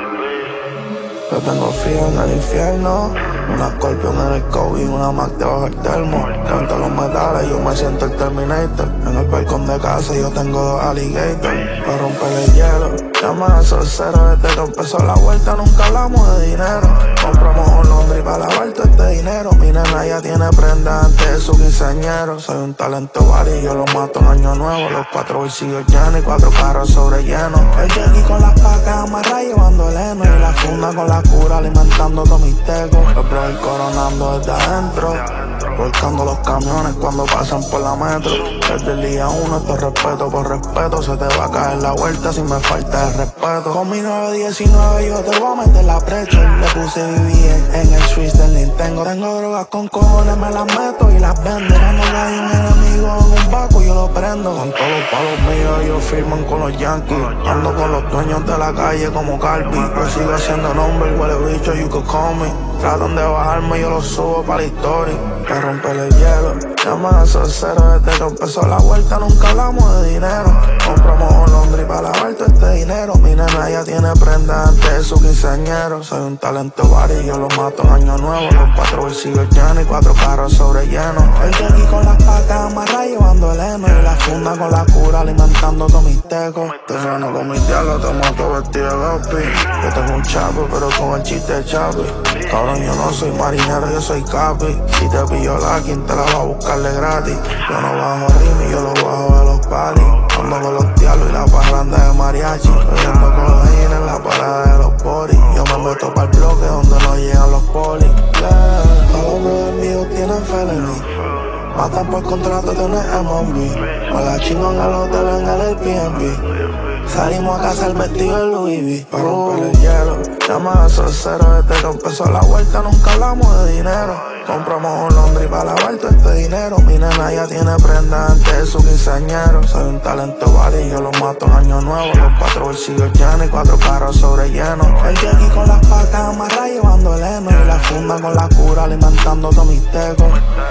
Yo tengo frío en el infierno, una Scorpion en el COVID, una Mac debajo del termo. Levanto los metales, yo me siento el Terminator. En el balcón de casa yo tengo dos alligators para romper el hielo. Llama a esos ceros desde que empezó la vuelta, nunca hablamos de dinero. Compramos un Londres para lavar todo este dinero. Mi nena ya tiene prenda antes de su quinceañero. Soy un talento vari, yo lo mato en año nuevo. Los 4 bolsillos llenos y 4 carros sobre llenos. El Jackie con las pacas amarradas llevando el heno. Y la funda con la cura alimentando todos mis tecos. Los brothers coronando desde adentro, volcando los camiones cuando pasan por la metro. Desde el día 1 esto es respeto por respeto. Se te va a caer la vuelta si me falta el respeto. Con mi 919 yo te voy a meter la precho. Le puse vivir en el switch del Nintendo. Tengo drogas con cojones, me las meto y las vendo. Cuando hay un enemigo en un baco yo lo prendo. Con todos los palos míos ellos firman con los Yankees. Ando con los dueños de la calle como Carpi. Yo sigo haciendo nombre, huele bicho, you could call me. Tratan de bajarme, yo lo subo pa' la historia. Para romper el hielo. Llama a esos ceros desde que empezó la vuelta, nunca hablamos de dinero. Compramos un Londres para lavar todo este dinero. Mi nena ya tiene prenda antes de su quinceañero. Soy un talento vari, yo lo mato en año nuevo. Los 4 bolsillos llenos y 4 carros sobre llenos. El Jackie con las pacas amarradas llevando el heno. Y la funda con la cura alimentando todos mis tecos. Te freno con mis diablos, te mato vestido de Gaspi. Yo tengo un chapo, pero con el chiste de Chapi. Cabrón, yo no soy marinero, yo soy capi. Si te pillo la quien te la va a buscarle gratis. Yo no bajo ritmo, yo lo bajo de los paris. Ando con los diablos y la parranda de mariachi. Bebiendo codeína en la parada de los boris. Yo me meto pa'l bloque donde no llegan los polis. Yeah. Todos los brothers míos tienen felony. Matan por contrato de un MLB. Me la chingo en el hotel en el Airbnb. Salimos a casa el vestido de Louis V. Para romper el hielo. Llama a esos ceros desde que empezó la vuelta, nunca hablamos de dinero. Compramos un Londres para lavar todo este dinero. Mi nena ya tiene prenda antes de su quinceañero. Soy un talento vari, yo lo mato en año nuevo. Los 4 bolsillos llenos y 4 carros sobre llenos. El Jackie con las pacas amarradas llevando el heno. Y la funda con la cura alimentando todos mis tecos.